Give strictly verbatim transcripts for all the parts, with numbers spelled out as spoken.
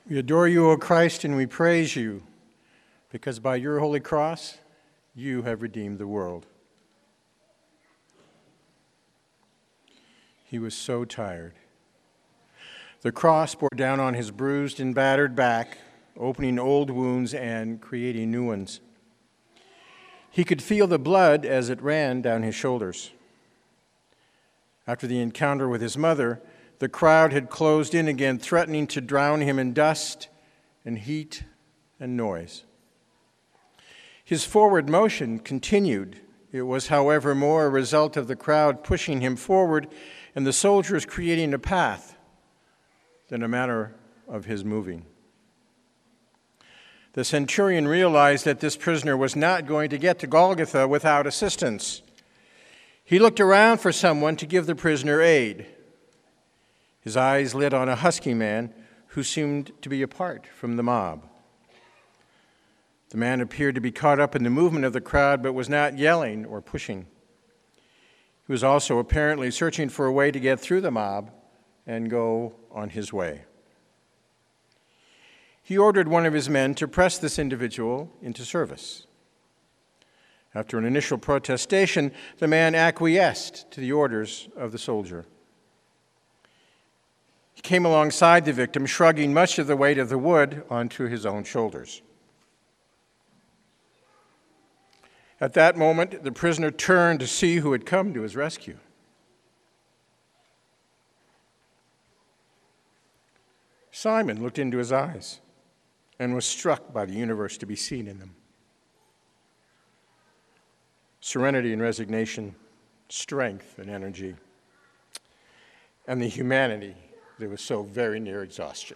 We adore you, O Christ, and we praise you, because by your holy cross, you have redeemed the world. He was so tired. The cross bore down on his bruised and battered back, opening old wounds and creating new ones. He could feel the blood as it ran down his shoulders. After the encounter with his mother, the crowd had closed in again, threatening to drown him in dust and heat and noise. His forward motion continued. It was, however, more a result of the crowd pushing him forward and the soldiers creating a path than a matter of his moving. The centurion realized that this prisoner was not going to get to Golgotha without assistance. He looked around for someone to give the prisoner aid. His eyes lit on a husky man who seemed to be apart from the mob. The man appeared to be caught up in the movement of the crowd, but was not yelling or pushing. He was also apparently searching for a way to get through the mob and go on his way. He ordered one of his men to press this individual into service. After an initial protestation, the man acquiesced to the orders of the soldier. He came alongside the victim, shrugging much of the weight of the wood onto his own shoulders. At that moment, the prisoner turned to see who had come to his rescue. Simon looked into his eyes and was struck by the universe to be seen in them. Serenity and resignation, strength and energy, and the humanity that was so very near exhaustion.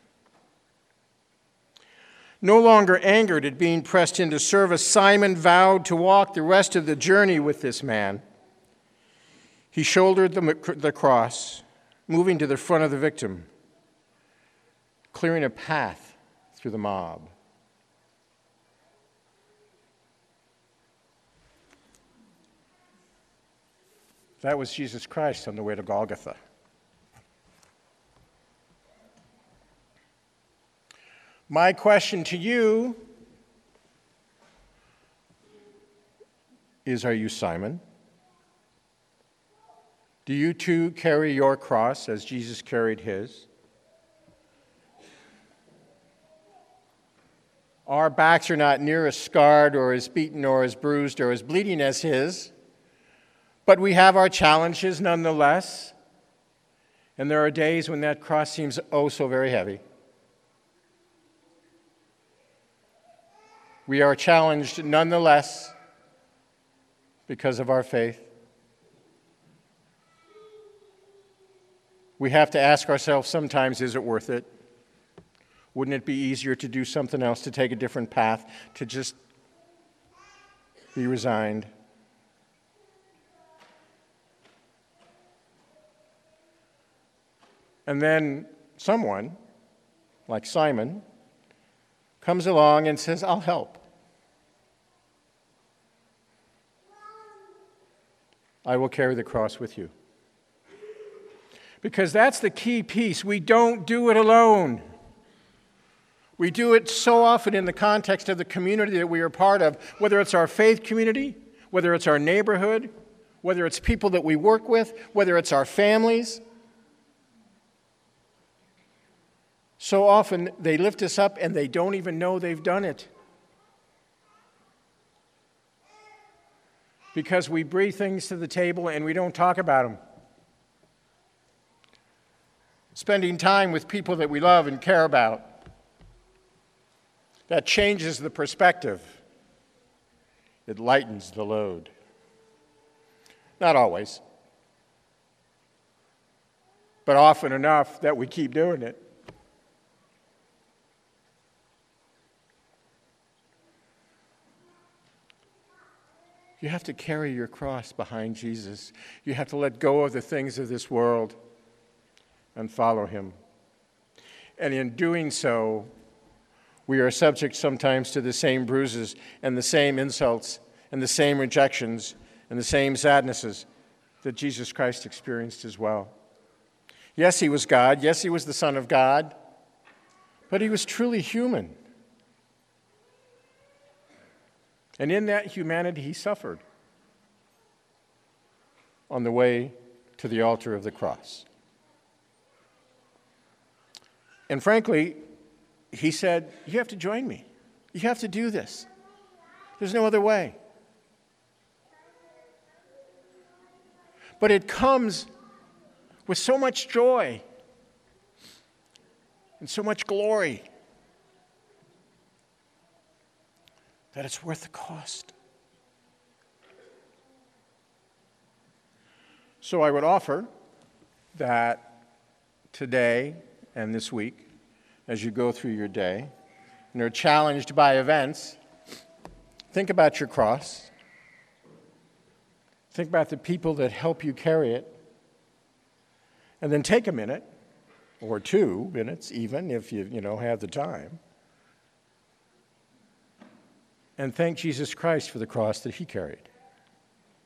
No longer angered at being pressed into service, Simon vowed to walk the rest of the journey with this man. He shouldered the, the cross, moving to the front of the victim, clearing a path through the mob. That was Jesus Christ on the way to Golgotha. My question to you is, are you Simon? Do you too carry your cross as Jesus carried his? Our backs are not near as scarred or as beaten or as bruised or as bleeding as his, but we have our challenges nonetheless, and there are days when that cross seems oh so very heavy. We are challenged nonetheless because of our faith. We have to ask ourselves sometimes, is it worth it? Wouldn't it be easier to do something else, to take a different path, to just be resigned? And then someone, like Simon, comes along and says, I'll help. I will carry the cross with you. Because that's the key piece. We don't do it alone. We do it so often in the context of the community that we are part of, whether it's our faith community, whether it's our neighborhood, whether it's people that we work with, whether it's our families. So often they lift us up and they don't even know they've done it. Because we bring things to the table and we don't talk about them. Spending time with people that we love and care about, that changes the perspective. It lightens the load. Not always, but often enough that we keep doing it. You have to carry your cross behind Jesus. You have to let go of the things of this world and follow him. And in doing so, we are subject sometimes to the same bruises and the same insults and the same rejections and the same sadnesses that Jesus Christ experienced as well. Yes, he was God. Yes, he was the Son of God. But he was truly human. And in that humanity, he suffered on the way to the altar of the cross. And frankly, he said, you have to join me. You have to do this. There's no other way. But it comes with so much joy and so much glory that it's worth the cost. So I would offer that today and this week, as you go through your day, and are challenged by events, think about your cross. Think about the people that help you carry it. And then take a minute, or two minutes even, if you, you know, have the time, and thank Jesus Christ for the cross that he carried.